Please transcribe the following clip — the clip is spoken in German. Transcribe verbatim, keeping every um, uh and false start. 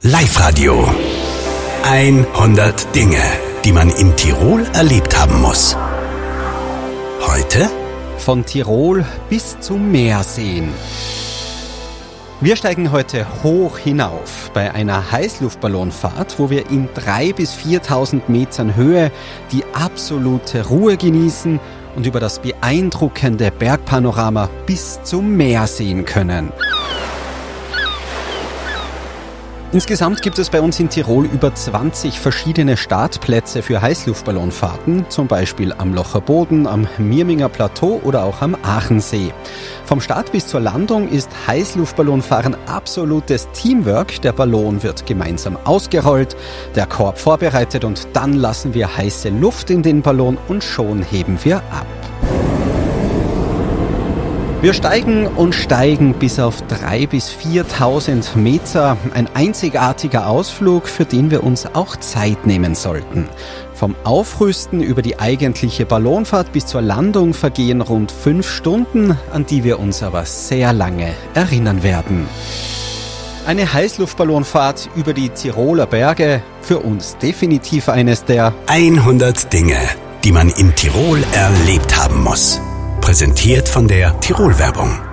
Live-Radio. hundert Dinge, die man in Tirol erlebt haben muss. Heute? Von Tirol bis zum Meerseen. Wir steigen heute hoch hinauf bei einer Heißluftballonfahrt, wo wir in dreitausend bis viertausend Metern Höhe die absolute Ruhe genießen und über das beeindruckende Bergpanorama bis zum Meer sehen können. Insgesamt gibt es bei uns in Tirol über zwanzig verschiedene Startplätze für Heißluftballonfahrten, zum Beispiel am Locher Boden, am Mirminger Plateau oder auch am Aachensee. Vom Start bis zur Landung ist Heißluftballonfahren absolutes Teamwork. Der Ballon wird gemeinsam ausgerollt, der Korb vorbereitet und dann lassen wir heiße Luft in den Ballon und schon heben wir ab. Wir steigen und steigen bis auf dreitausend bis viertausend Meter. Ein einzigartiger Ausflug, für den wir uns auch Zeit nehmen sollten. Vom Aufrüsten über die eigentliche Ballonfahrt bis zur Landung vergehen rund fünf Stunden, an die wir uns aber sehr lange erinnern werden. Eine Heißluftballonfahrt über die Tiroler Berge, für uns definitiv eines der hundert Dinge, die man in Tirol erlebt haben muss. Präsentiert von der Tirol-Werbung.